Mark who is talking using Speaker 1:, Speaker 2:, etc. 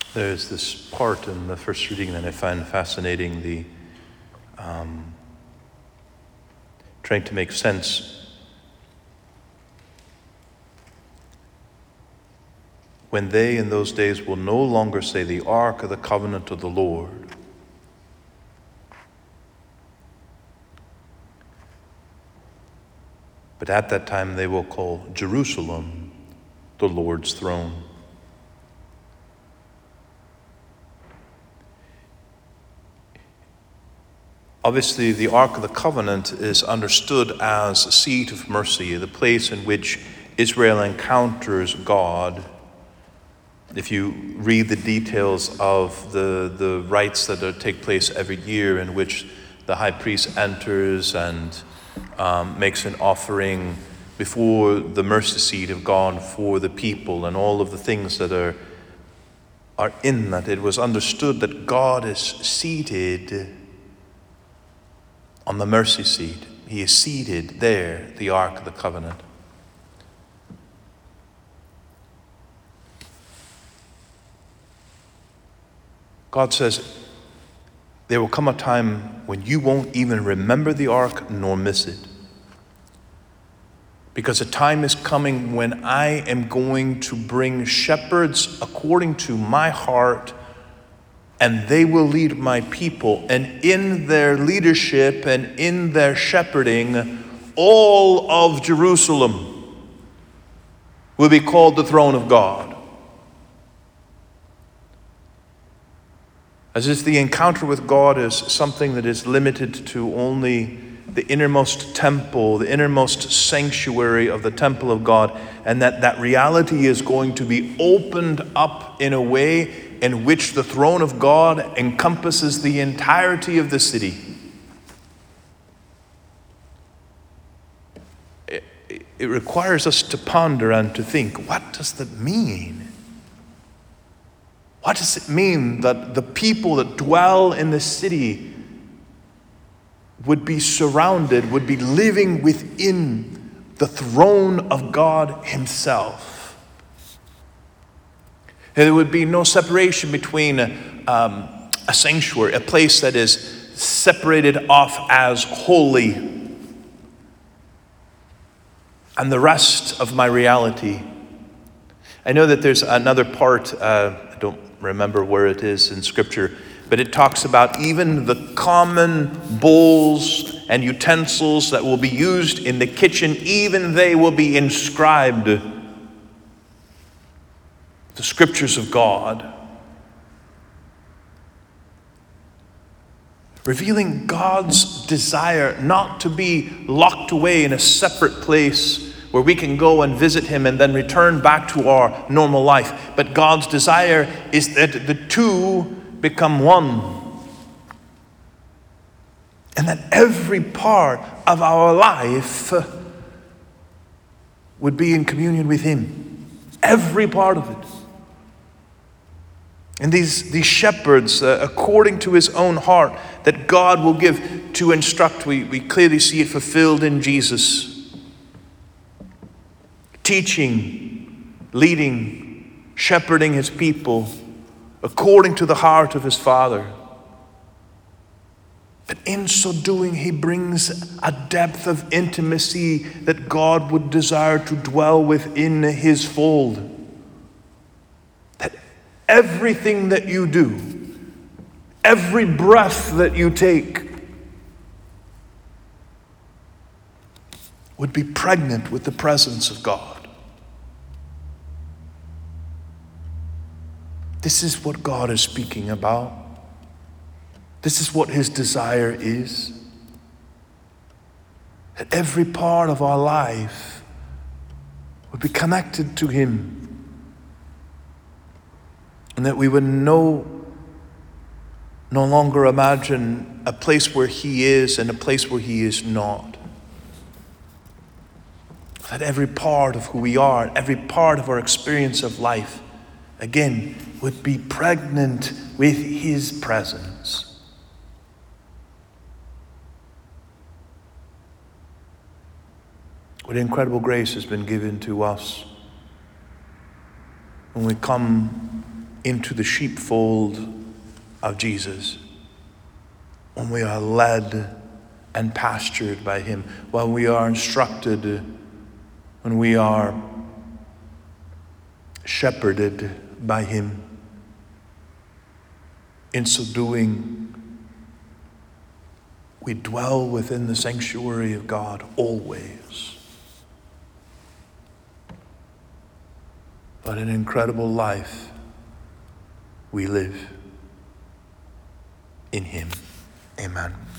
Speaker 1: There's this part in the first reading that I find fascinating, the trying to make sense. When they in those days will no longer say the Ark of the Covenant of the Lord, but at that time they will call Jerusalem the Lord's throne. Obviously, the Ark of the Covenant is understood as a seat of mercy, the place in which Israel encounters God. If you read the details of the rites that take place every year, in which the high priest enters and makes an offering before the mercy seat of God for the people, and all of the things that are in that, it was understood that God is seated on the mercy seat. He is seated there, the Ark of the Covenant. God says, there will come a time when you won't even remember the ark nor miss it. Because a time is coming when I am going to bring shepherds according to my heart, and they will lead my people. And in their leadership and in their shepherding, all of Jerusalem will be called the throne of God. As if the encounter with God is something that is limited to only the innermost temple, the innermost sanctuary of the temple of God, and that reality is going to be opened up in a way in which the throne of God encompasses the entirety of the city. It requires us to ponder and to think, what does that mean? What does it mean that the people that dwell in the city would be surrounded, would be living within the throne of God Himself? And there would be no separation between a sanctuary, a place that is separated off as holy, and the rest of my reality. I know that there's another part, I don't remember where it is in Scripture, but it talks about even the common bowls and utensils that will be used in the kitchen, even they will be inscribed the Scriptures of God, revealing God's desire not to be locked away in a separate place where we can go and visit Him and then return back to our normal life. But God's desire is that the two become one. And that every part of our life would be in communion with Him. Every part of it. And these shepherds, according to His own heart, that God will give to instruct, we clearly see it fulfilled in Jesus. Teaching, leading, shepherding His people according to the heart of His Father. But in so doing, He brings a depth of intimacy that God would desire to dwell within His fold. That everything that you do, every breath that you take, would be pregnant with the presence of God. This is what God is speaking about. This is what His desire is. That every part of our life would be connected to Him. And that we would no longer imagine a place where He is and a place where He is not. That every part of who we are, every part of our experience of life, again, would be pregnant with His presence. What incredible grace has been given to us when we come into the sheepfold of Jesus, when we are led and pastured by him, when we are instructed, when we are shepherded by him. In so doing, we dwell within the sanctuary of God always. What an incredible life we live in him. Amen.